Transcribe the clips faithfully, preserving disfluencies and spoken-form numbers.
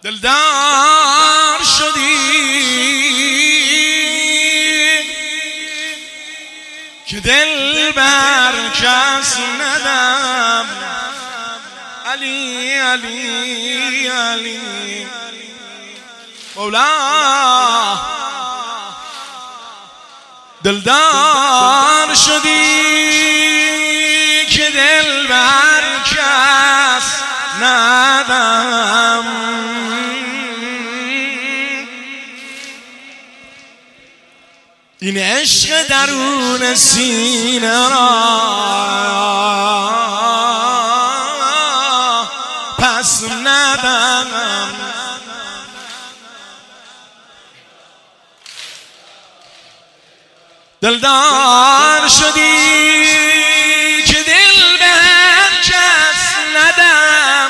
دلدار شدی که دل بر کس ندم. علی علی علی مولا دلدار شدی که دل بر کس ندم. این عشق درون سینه را پس ندم. دلدار شدی که دل به هر کس ندم.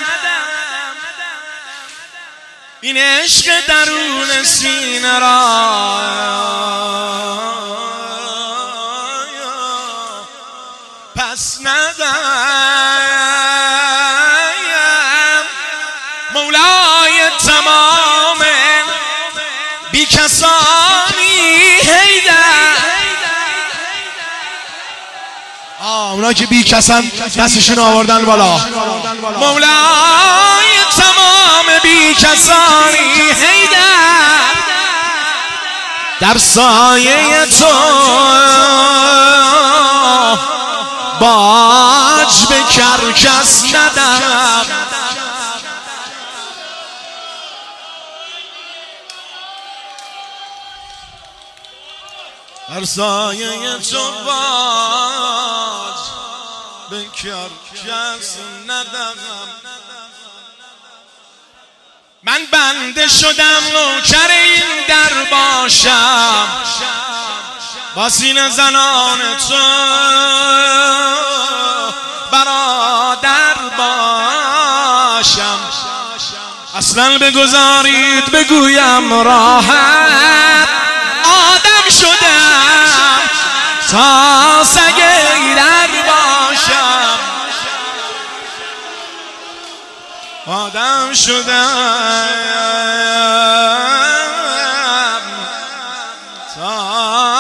این عشق درون سینه را پس ندم. مولای تمام بی کسانی هیدر. آه اونا که بی کسن دستشون آوردن بالا. مولای تمام بی کسانی هیدر در سایه تو باج به کرکس ندم. در سایه تو باج به کرکس ندم. من بنده شدم نوکر این در باشم با سینه زنان تو برادر باشم. اصلا بگذارید بگویم راحت آدم شدم تا سگ ایران باشم. آدم شدم تا